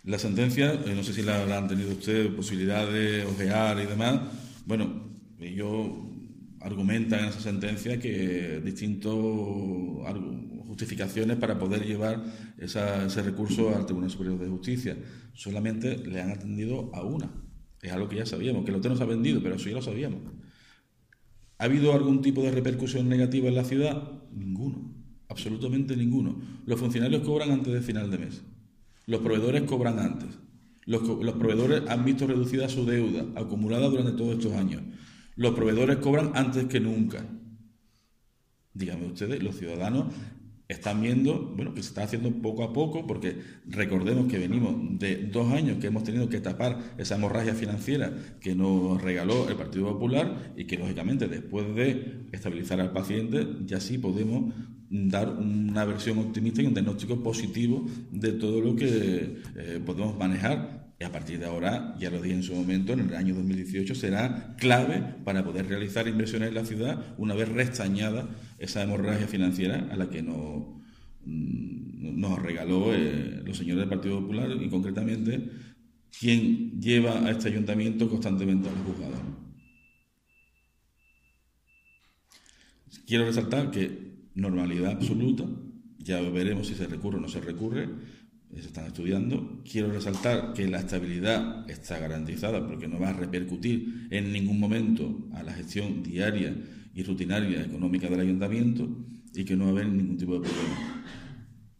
La sentencia, no sé si la habrán tenido ustedes posibilidad de ojear y demás. Bueno, ellos argumentan en esa sentencia que distintas justificaciones para poder llevar ese recurso al Tribunal Superior de Justicia. Solamente le han atendido a una. Es algo que ya sabíamos, que el hotel no se ha vendido, pero eso ya lo sabíamos. ¿Ha habido algún tipo de repercusión negativa en la ciudad? Ninguno, absolutamente ninguno. Los funcionarios cobran antes de final de mes. Los proveedores cobran antes. Los proveedores han visto reducida su deuda acumulada durante todos estos años. Los proveedores cobran antes que nunca. Díganme ustedes, los ciudadanos están viendo, bueno, que se está haciendo poco a poco, porque recordemos que venimos de 2 años que hemos tenido que tapar esa hemorragia financiera que nos regaló el Partido Popular y que, lógicamente, después de estabilizar al paciente, ya sí podemos dar una versión optimista y un diagnóstico positivo de todo lo que podemos manejar. Y a partir de ahora, ya lo dije en su momento, en el año 2018 será clave para poder realizar inversiones en la ciudad una vez restañada esa hemorragia financiera a la que nos regaló los señores del Partido Popular y concretamente quien lleva a este ayuntamiento constantemente a los juzgados. Quiero resaltar que normalidad absoluta, ya veremos si se recurre o no se recurre, se están estudiando. Quiero resaltar que la estabilidad está garantizada porque no va a repercutir en ningún momento a la gestión diaria y rutinaria económica del ayuntamiento y que no va a haber ningún tipo de problema.